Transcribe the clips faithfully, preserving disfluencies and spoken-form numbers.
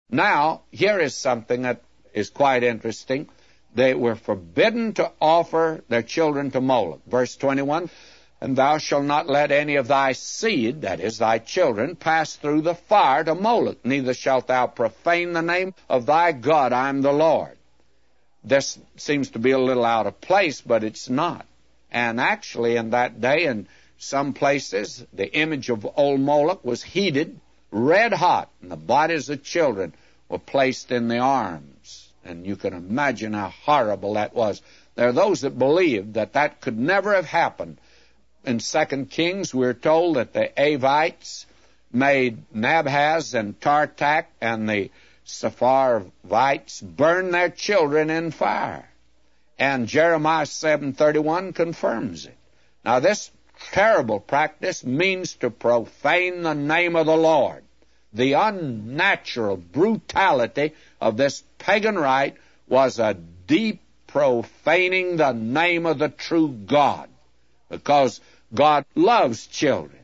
Now, here is something that is quite interesting. They were forbidden to offer their children to Moloch. Verse twenty-one, and thou shalt not let any of thy seed, that is, thy children, pass through the fire to Moloch, neither shalt thou profane the name of thy God. I am the Lord. This seems to be a little out of place, but it's not. And actually, in that day, in some places, the image of old Moloch was heated red hot, and the bodies of children were placed in the arms. And you can imagine how horrible that was. There are those that believe that that could never have happened. In Second Kings, we're told that the Avites made Nabhaz and Tartak and the Sepharvites burn their children in fire. And Jeremiah seven thirty-one confirms it. Now, this terrible practice means to profane the name of the Lord. The unnatural brutality of this pagan rite was a deep profaning the name of the true God, because God loves children.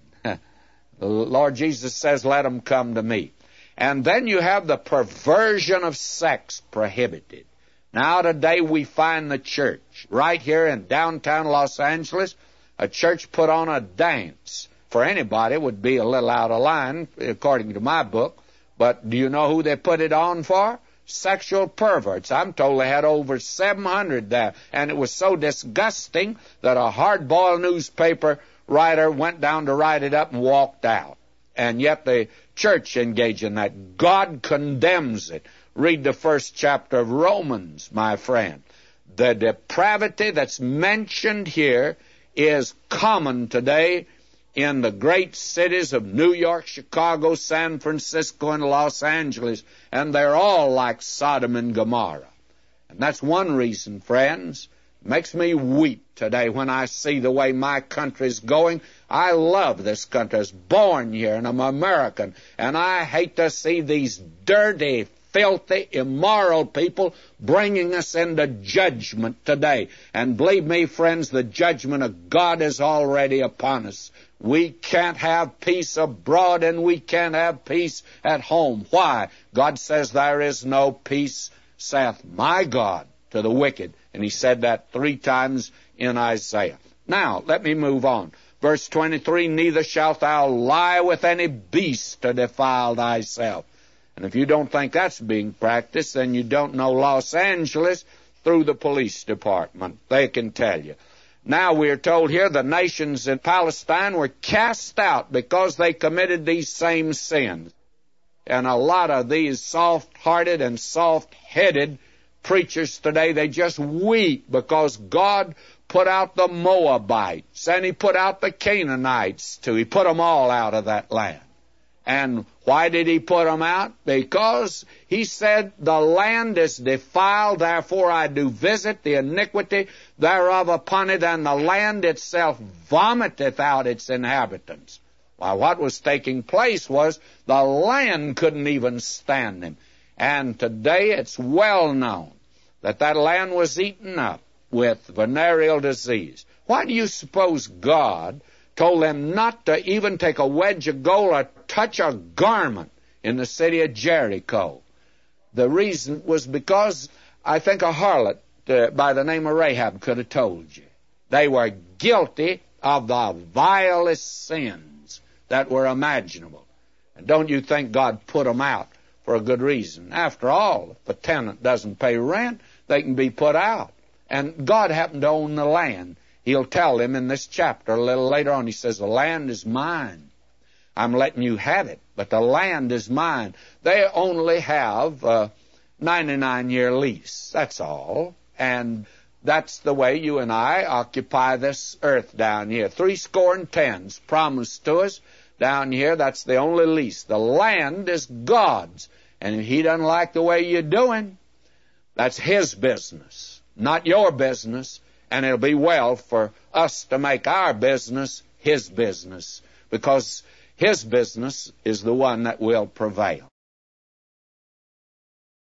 The Lord Jesus says, let them come to me. And then you have the perversion of sex prohibited. Now today we find the church right here in downtown Los Angeles, a church put on a dance. For anybody, it would be a little out of line, according to my book. But do you know who they put it on for? Sexual perverts. I'm told they had over seven hundred there. And it was so disgusting that a hard-boiled newspaper writer went down to write it up and walked out. And yet the church engaged in that. God condemns it. Read the first chapter of Romans, my friend. The depravity that's mentioned here is common today in the great cities of New York, Chicago, San Francisco, and Los Angeles, and they're all like Sodom and Gomorrah. And that's one reason, friends. It makes me weep today when I see the way my country's going. I love this country. I was born here, and I'm American, and I hate to see these dirty, filthy, immoral people bringing us into judgment today. And believe me, friends, the judgment of God is already upon us. We can't have peace abroad, and we can't have peace at home. Why? God says there is no peace, saith my God, to the wicked. And he said that three times in Isaiah. Now, let me move on. Verse twenty-three, neither shalt thou lie with any beast to defile thyself. And if you don't think that's being practiced, then you don't know Los Angeles through the police department. They can tell you. Now we're told here the nations in Palestine were cast out because they committed these same sins. And a lot of these soft-hearted and soft-headed preachers today, they just weep because God put out the Moabites and he put out the Canaanites too. He put them all out of that land. And why did he put them out? Because he said, the land is defiled, therefore I do visit the iniquity thereof upon it, and the land itself vomiteth out its inhabitants. Well, what was taking place was the land couldn't even stand him. And today it's well known that that land was eaten up with venereal disease. Why do you suppose God told them not to even take a wedge of gold or touch a garment in the city of Jericho? The reason was because I think a harlot uh, by the name of Rahab could have told you. They were guilty of the vilest sins that were imaginable. And don't you think God put them out for a good reason? After all, if a tenant doesn't pay rent, they can be put out. And God happened to own the land. He'll tell them in this chapter a little later on. He says, the land is mine. I'm letting you have it, but the land is mine. They only have a ninety-nine year lease. That's all. And that's the way you and I occupy this earth down here. Three score and tens promised to us down here. That's the only lease. The land is God's. And if he doesn't like the way you're doing, that's his business, not your business. And it'll be well for us to make our business his business, because his business is the one that will prevail.